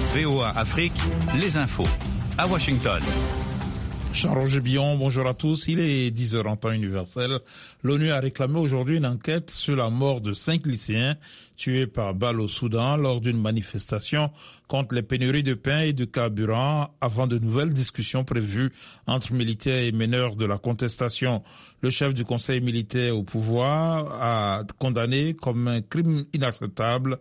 VOA Afrique, les infos. À Washington. Jean-Roger Billon, bonjour à tous. Il est 10h en temps universel. L'ONU a réclamé aujourd'hui une enquête sur la mort de 5 lycéens tués par balle au Soudan lors d'une manifestation contre les pénuries de pain et de carburant avant de nouvelles discussions prévues entre militaires et meneurs de la contestation. Le chef du conseil militaire au pouvoir a condamné comme un crime inacceptable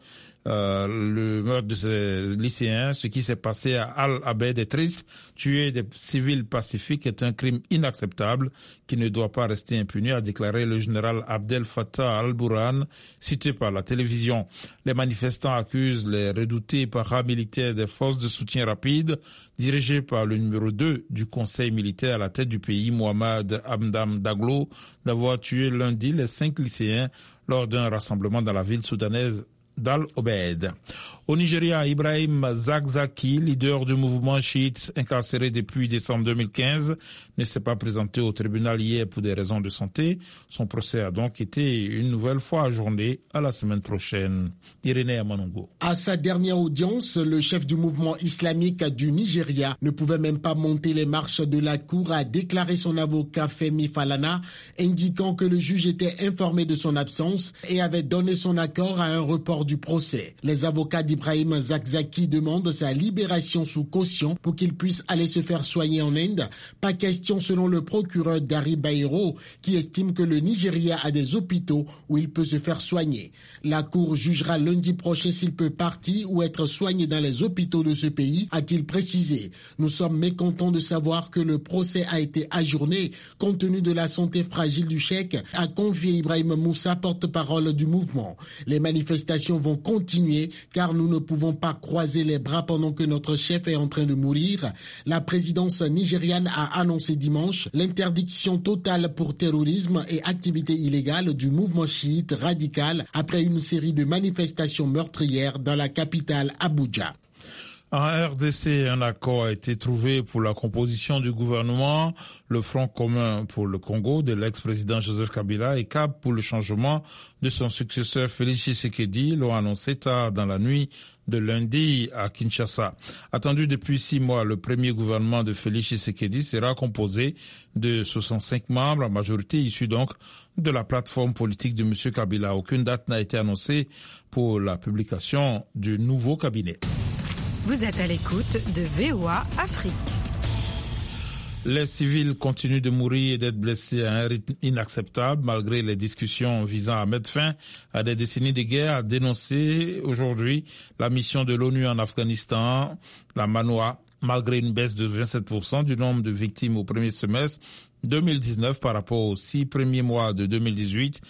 le meurtre de ces lycéens. Ce qui s'est passé à Al-Abed est triste. Tuer des civils pacifiques est un crime inacceptable qui ne doit pas rester impuni, a déclaré le général Abdel Fattah al-Burhan, cité par la télévision. Les manifestants accusent les redoutés paramilitaires des forces de soutien rapide, dirigés par le numéro 2 du conseil militaire à la tête du pays, Mohamed Hamdan Daglo, d'avoir tué lundi les 5 lycéens lors d'un rassemblement dans la ville soudanaise d'Al-Obed. Au Nigeria, Ibrahim Zakzaki, leader du mouvement chiite incarcéré depuis décembre 2015, ne s'est pas présenté au tribunal hier pour des raisons de santé. Son procès a donc été une nouvelle fois ajourné à la semaine prochaine. Irénée Amanongo. À sa dernière audience, le chef du mouvement islamique du Nigeria ne pouvait même pas monter les marches de la cour, a déclaré son avocat Femi Falana, indiquant que le juge était informé de son absence et avait donné son accord à un report du procès. Les avocats d'Ibrahim Zakzaki demandent sa libération sous caution pour qu'il puisse aller se faire soigner en Inde. Pas question selon le procureur Dari Bayero, qui estime que le Nigeria a des hôpitaux où il peut se faire soigner. La cour jugera lundi prochain s'il peut partir ou être soigné dans les hôpitaux de ce pays, a-t-il précisé. Nous sommes mécontents de savoir que le procès a été ajourné compte tenu de la santé fragile du cheikh, a confié Ibrahim Moussa, porte-parole du mouvement. Les manifestations vont continuer car nous ne pouvons pas croiser les bras pendant que notre chef est en train de mourir. La présidence nigériane a annoncé dimanche l'interdiction totale pour terrorisme et activités illégales du mouvement chiite radical après une série de manifestations meurtrières dans la capitale Abuja. En RDC, un accord a été trouvé pour la composition du gouvernement. Le Front commun pour le Congo de l'ex-président Joseph Kabila et CAP pour le changement de son successeur Félix Tshisekedi l'ont annoncé tard dans la nuit de lundi à Kinshasa. Attendu depuis 6 mois, le premier gouvernement de Félix Tshisekedi sera composé de 65 membres, la majorité issue donc de la plateforme politique de M. Kabila. Aucune date n'a été annoncée pour la publication du nouveau cabinet. Vous êtes à l'écoute de VOA Afrique. Les civils continuent de mourir et d'être blessés à un rythme inacceptable malgré les discussions visant à mettre fin à des décennies de guerre, a dénoncé aujourd'hui la mission de l'ONU en Afghanistan, la MANUA, malgré une baisse de 27% du nombre de victimes au premier semestre 2019 par rapport aux 6 premiers mois de 2018.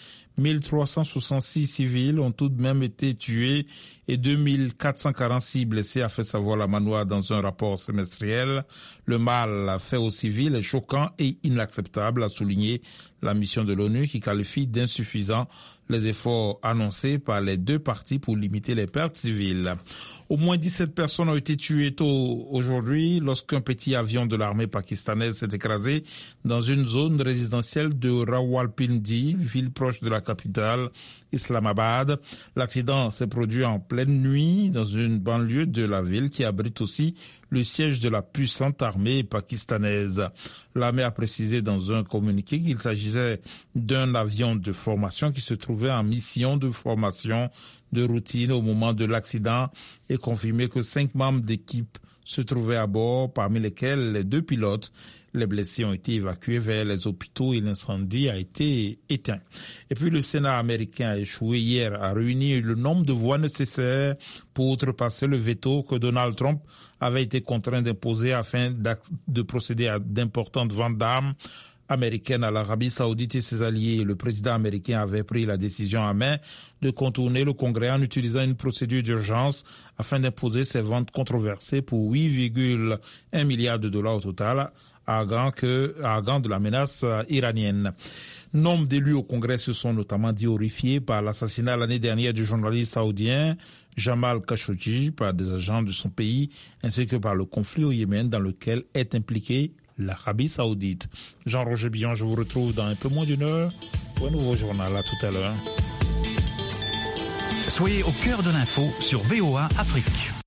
1366 civils ont tout de même été tués et 2446 blessés, a fait savoir la MANUA dans un rapport semestriel. Le mal fait aux civils est choquant et inacceptable, a souligné la mission de l'ONU qui qualifie d'insuffisants les efforts annoncés par les deux parties pour limiter les pertes civiles. Au moins 17 personnes ont été tuées tôt aujourd'hui lorsqu'un petit avion de l'armée pakistanaise s'est écrasé dans une zone résidentielle de Rawalpindi, ville proche de la capitale Islamabad. L'accident s'est produit en pleine nuit dans une banlieue de la ville qui abrite aussi le siège de la puissante armée pakistanaise. L'armée a précisé dans un communiqué qu'il s'agissait d'un avion de formation qui se trouvait en mission de formation de routine au moment de l'accident et confirmé que 5 membres d'équipe se trouvaient à bord, parmi lesquels les 2 pilotes. Les blessés ont été évacués vers les hôpitaux et l'incendie a été éteint. Et puis le Sénat américain a échoué hier à réunir le nombre de voix nécessaires pour outrepasser le veto que Donald Trump avait été contraint d'imposer afin de procéder à d'importantes ventes d'armes américaine à l'Arabie Saoudite et ses alliés. Le président américain avait pris la décision à main de contourner le Congrès en utilisant une procédure d'urgence afin d'imposer ces ventes controversées pour 8,1 milliards de dollars au total, arguant de la menace iranienne. Nombre d'élus au Congrès se sont notamment dit horrifiés par l'assassinat l'année dernière du journaliste saoudien Jamal Khashoggi par des agents de son pays, ainsi que par le conflit au Yémen dans lequel est impliquée l'Arabie Saoudite. Jean-Roger Billon, je vous retrouve dans un peu moins d'une heure pour un nouveau journal. À tout à l'heure. Soyez au cœur de l'info sur VOA Afrique.